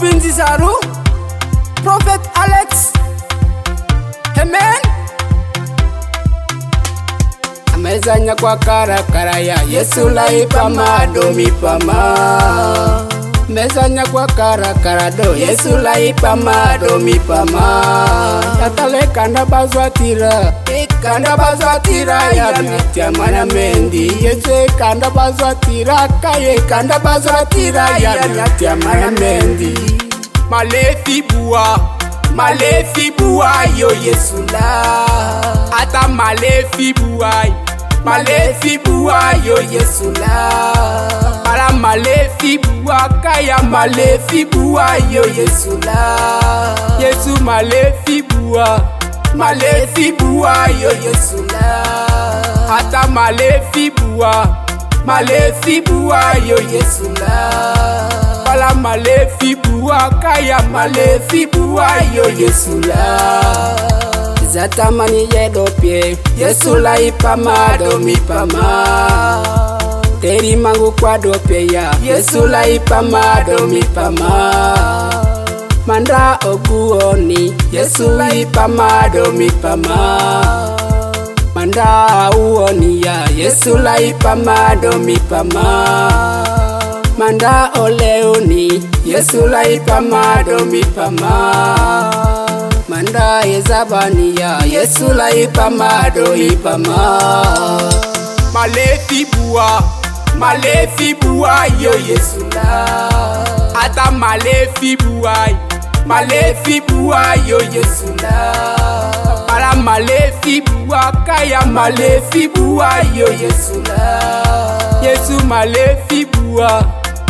Vinzi Saru, Prophet Alex, amen. Amezanya kwa karakara ya Yesu laipa madomi pama. Mezanya kwa karakara do Yesu laipa madomi pama. Yatale kanda bazwatira, kanda bazwatira ya mitia mana mendi. Yesu kanda bazwatira kaye kanda bazwatira ya mitia mana mendi. Malefi bua yo Yesu la. Ata malefi bua yo Yesu la. Para malefi bua kaya malefi bua yo Yesu la. Yesu malefi bua yo Yesu la. Ata malefi bua yo Yesu la. Para malefi bua kaya malefi bua yo Yesu la. Zatamani yedopie Yesu laipa madomi pama. Teri mangu kwa dope ya Yesu laipa madomi pama. Manda oguoni Yesu laipa madomi pama. Manda uoni ya Yesu laipa madomi pama. Manda oleoni Yesu laipa madomi pama. Manda ezabani ya Yesu laipa madomi pama. Malefi bua yo Yesu la. Ata malefi bua yo Yesu la. Para malefi bua kaya malefi bua yo Yesu la. Yesu malefi bua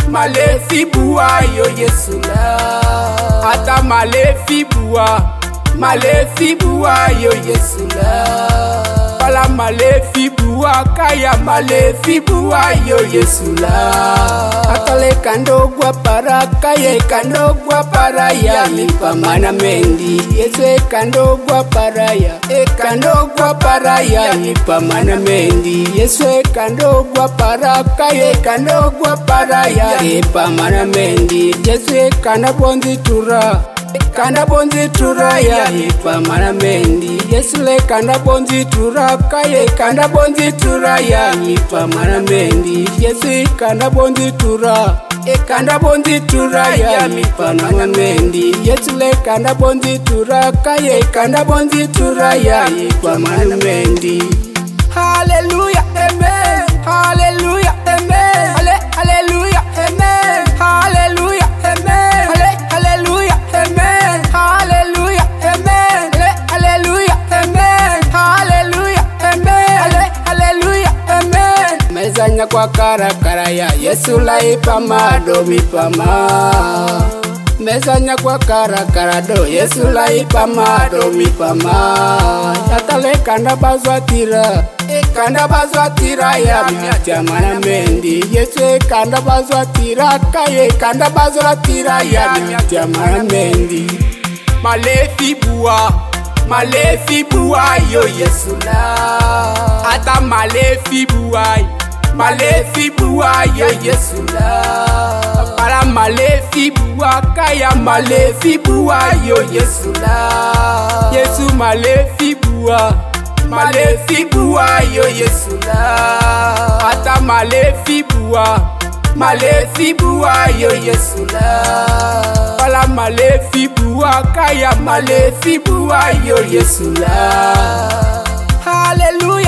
yo Yesu la. Ata malefi bua yo Yesu la. Para malefi bua kaya malefi bua yo Yesu la. Atale kando gua para kaya kando gua para ya mipa mana mendi. Yesu kando gua para ya kando gua para ya mipa mana mendi. Yesu kando gua para kaya kando gua para ya mipa mana mendi. Yesu kanda bonzi tura ya mipa mana mendi. Yesu le kanda bonzi tura kaye kanda bonzi tura ya mipa mana mendi. Yesu kanda bonzi tura ya mipa mana mendi. Yesu le kanda bonzi tura kaye kanda bonzi tura ya mipa mana mendi. Hallelujah, amen. Hallelujah, amen. Hallelujah, amen. Hallelujah, amen. Hallelujah, amen. Hallelujah, amen. Hallelujah, amen. Hallelujah, amen. Hallelujah, amen. Mezanya kwa karakara ya Yesu laipa madomi pama. Mezanya kwa karakara do Yesu laipa madomi pama. Yatale kanda bazwatira ya mitia mana mendi. Yesu kanda bazwatira kaye kanda bazwatira ya mitia mana mendi. Malefi bua yo Yesu la. Ata malefi bua yo Yesu la. Para malefi bua kaya malefi bua yo Yesu la. Yesu malefi bua yo Yesu la. Ata malefi bua yo Yesu la. Para malefi bua kaya malefi bua yo Yesu la. Hallelujah.